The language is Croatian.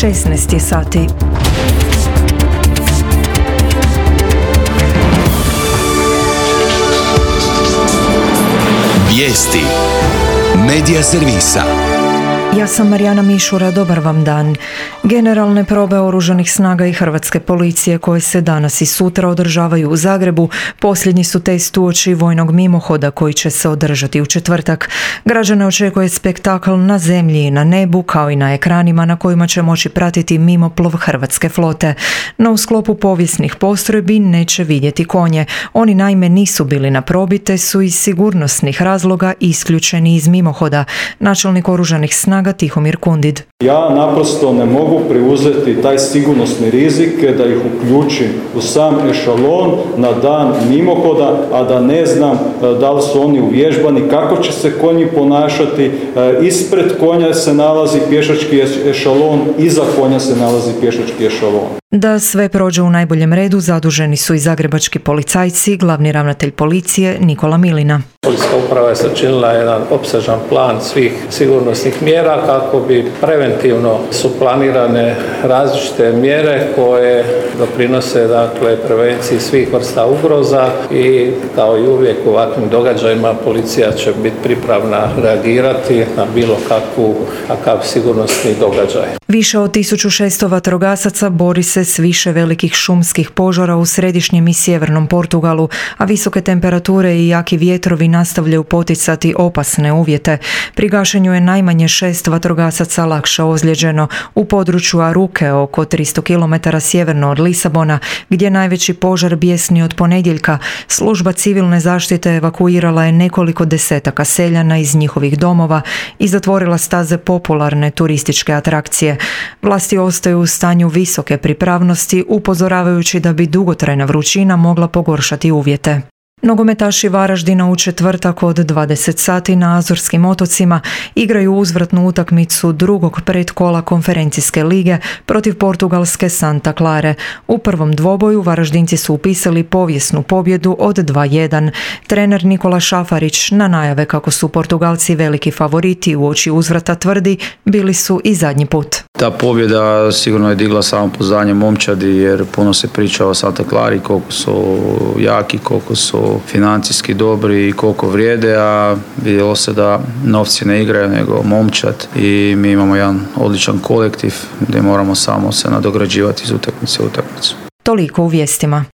16 je sati. Vijesti Medija servisa. Ja sam Marijana Mišura, dobar vam dan. Generalne probe oružanih snaga i hrvatske policije koje se danas i sutra održavaju u Zagrebu posljednji su test uoči vojnog mimohoda koji će se održati u četvrtak. Građane očekuje spektakl na zemlji i na nebu kao i na ekranima na kojima će moći pratiti mimoplov hrvatske flote. No u sklopu povijesnih postrojbi neće vidjeti konje. Oni naime nisu bili na probi te su iz sigurnosnih razloga isključeni iz mimohoda. Načelnik oružanih snaga Tihomir Kundid. Ja naprosto ne mogu preuzeti taj sigurnosni rizik da ih uključim u sam ešalon na dan mimohoda, a da ne znam da li su oni uvježbani, kako će se konji ponašati. Ispred konja se nalazi pješački ešalon, iza konja se nalazi pješački ešalon. Da sve prođe u najboljem redu zaduženi su i zagrebački policajci, glavni ravnatelj policije Nikola Milina. Policijska uprava je sačinila jedan opsežan plan svih sigurnosnih mjera kako bi preventivno su planirane različite mjere koje doprinose prevenciji svih vrsta ugroza i kao i uvijek u ovakvim događajima policija će biti pripravna reagirati na bilo kakav sigurnosni događaj. Više od 1600 vatrogasaca bori se s više velikih šumskih požara u središnjem i sjevernom Portugalu, a visoke temperature i jaki vjetrovi nastavljaju poticati opasne uvjete. Pri gašenju je najmanje 6 vatrogasaca lakše ozlijeđeno. U području Aruke, oko 300 km sjeverno od Lisabona, gdje najveći požar bijesni od ponedjeljka, služba civilne zaštite evakuirala je nekoliko desetaka seljana iz njihovih domova i zatvorila staze popularne turističke atrakcije. Vlasti ostaju u stanju visoke pripravnosti, upozoravajući da bi dugotrajna vrućina mogla pogoršati uvjete. Nogometaši Varaždina u četvrtak od 20 sati na Azorskim otocima igraju uzvratnu utakmicu drugog predkola konferencijske lige protiv portugalske Santa Clare. U prvom dvoboju Varaždinci su upisali povijesnu pobjedu od 2:1. Trener Nikola Šafarić na najave kako su Portugalci veliki favoriti uoči uzvrata tvrdi bili su i zadnji put. Ta pobjeda sigurno je digla samopouzdanje momčadi jer puno se priča o Santa Clari, koliko su jaki, koliko su financijski dobri i koliko vrijede, a vidjelo se da novci ne igraju nego momčad i mi imamo jedan odličan kolektiv gdje moramo samo se nadograđivati iz utakmice u utakmicu. Toliko u vijestima.